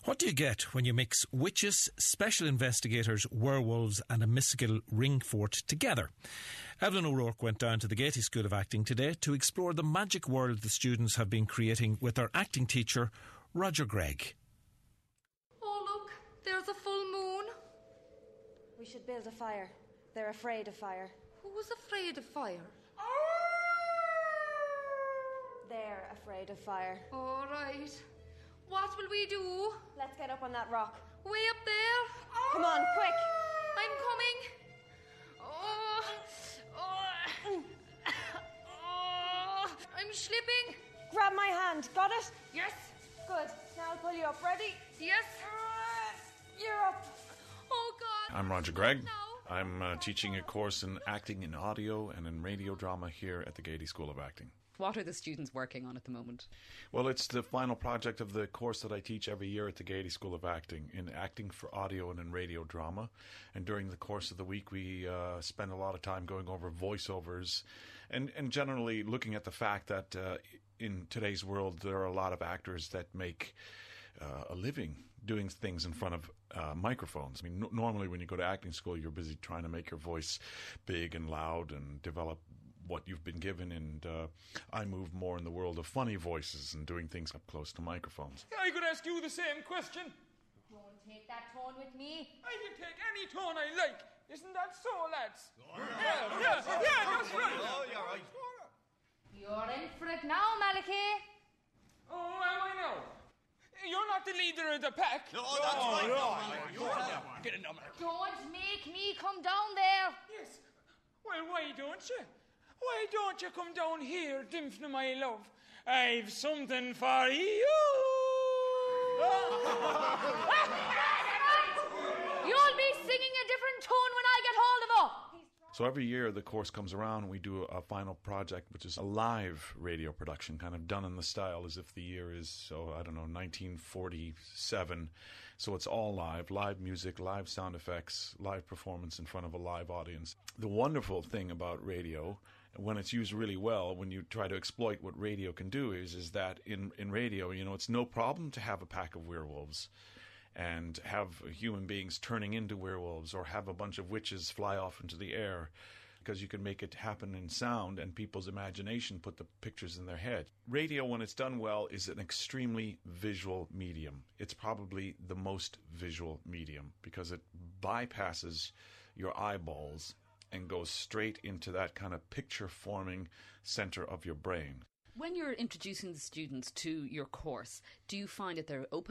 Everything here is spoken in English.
What do you get when you mix witches, special investigators, werewolves and a mystical ring fort together? Evelyn O'Rourke went down to the Gaiety School of Acting today to explore the magic world the students have been creating with their acting teacher, Roger Gregg. Oh, look, there's a full moon. We should build a fire. They're afraid of fire. Who's afraid of fire? They're afraid of fire. All right. What will we do? Let's get up on that rock. Way up there? Come on, quick! I'm coming. I'm slipping. Grab my hand. Got it? Yes. Good. Now I'll pull you up. Ready? Yes. You're up. Oh, God. I'm Roger Gregg. No. I'm teaching a course in acting in audio and in radio drama here at the Gaiety School of Acting. What are the students working on at the moment? Well, it's the final project of the course that I teach every year at the Gaiety School of Acting, in acting for audio and in radio drama. And during the course of the week, we spend a lot of time going over voiceovers and generally looking at the fact that in today's world, there are a lot of actors that make a living doing things in front of microphones. I mean, normally when you go to acting school, you're busy trying to make your voice big and loud and develop what you've been given, and I move more in the world of funny voices and doing things up close to microphones. I could ask you the same question. Don't take that tone with me. I can take any tone I like. Isn't that so, lads? Yeah, that's right. Oh, you're right. You're in for it now, Malachi. Oh, am I now? You're not the leader of the pack. No, that's right. No, you're that one. Get a number. Don't make me come down there. Yes. Well, why don't you? Why don't you come down here, Dimphna, my love? I've something for you. You'll be singing a different tune when I get hold of her. So every year the course comes around and we do a final project, which is a live radio production, kind of done in the style as if the year is, 1947. So it's all live music, live sound effects, live performance in front of a live audience. The wonderful thing about radio, when it's used really well, when you try to exploit what radio can do, is that in radio, it's no problem to have a pack of werewolves and have human beings turning into werewolves, or have a bunch of witches fly off into the air, because you can make it happen in sound and people's imagination put the pictures in their head. Radio, when it's done well, is an extremely visual medium. It's probably the most visual medium because it bypasses your eyeballs and goes straight into that kind of picture-forming center of your brain. When you're introducing the students to your course, do you find that they're open